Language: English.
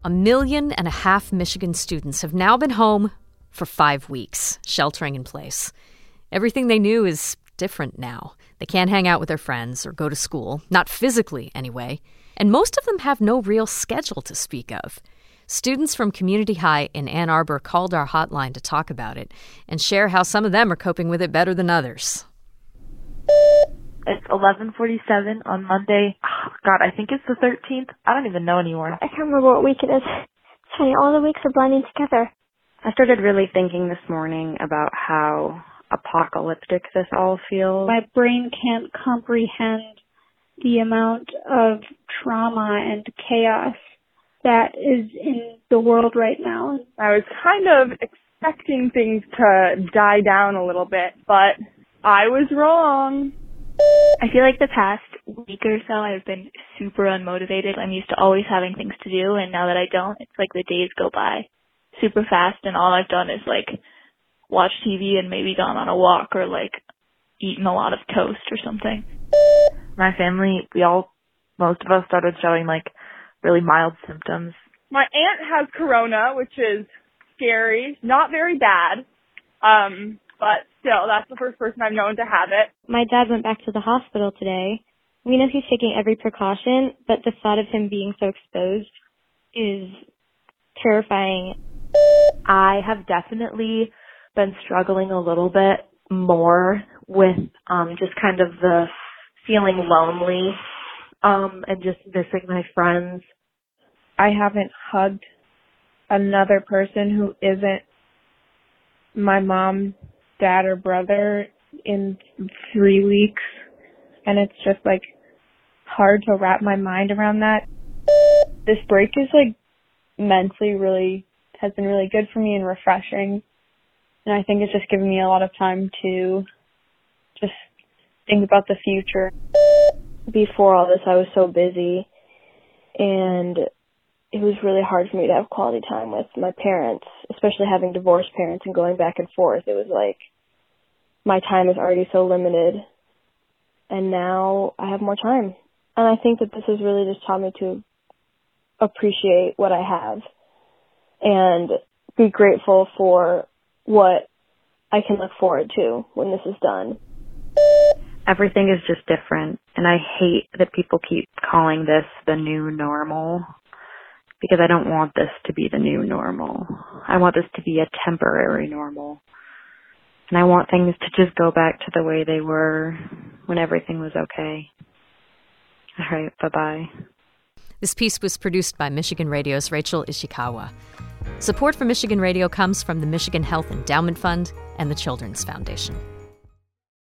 1.5 million Michigan students have now been home for 5 weeks, sheltering in place. Everything they knew is different now. They can't hang out with their friends or go to school, not physically anyway, and most of them have no real schedule to speak of. Students from Community High in Ann Arbor called our hotline to talk about it and share how some of them are coping with it better than others. It's 11:47 on Monday. Oh, God, I think it's the 13th. I don't even know anymore. I can't remember what week it is. It's funny, all the weeks are blending together. I started really thinking this morning about how apocalyptic this all feels. My brain can't comprehend the amount of trauma and chaos that is in the world right now. I was kind of expecting things to die down a little bit, but I was wrong. I feel like the past week or so I've been super unmotivated. I'm used to always having things to do, and now that I don't, it's like the days go by super fast, and all I've done is like watch TV and maybe gone on a walk or like eaten a lot of toast or something. My family, most of us started showing like really mild symptoms. My aunt has corona, which is scary, not very bad, but still, that's the first person I've known to have it. My dad went back to the hospital today. We know he's taking every precaution, but the thought of him being so exposed is terrifying. I have definitely been struggling a little bit more with just kind of the feeling lonely and just missing my friends. I haven't hugged another person who isn't my mom, dad, or brother in 3 weeks, and it's just like hard to wrap my mind around that. This break is like mentally has been really good for me and refreshing, and I think it's just given me a lot of time to just think about the future. Before all this, I was so busy, and it was really hard for me to have quality time with my parents, especially having divorced parents and going back and forth. It was like my time is already so limited, and now I have more time. And I think that this has really just taught me to appreciate what I have and be grateful for what I can look forward to when this is done. Everything is just different, and I hate that people keep calling this the new normal, because I don't want this to be the new normal. I want this to be a temporary normal, and I want things to just go back to the way they were when everything was okay. All right, bye-bye. This piece was produced by Michigan Radio's Rachel Ishikawa. Support for Michigan Radio comes from the Michigan Health Endowment Fund and the Children's Foundation.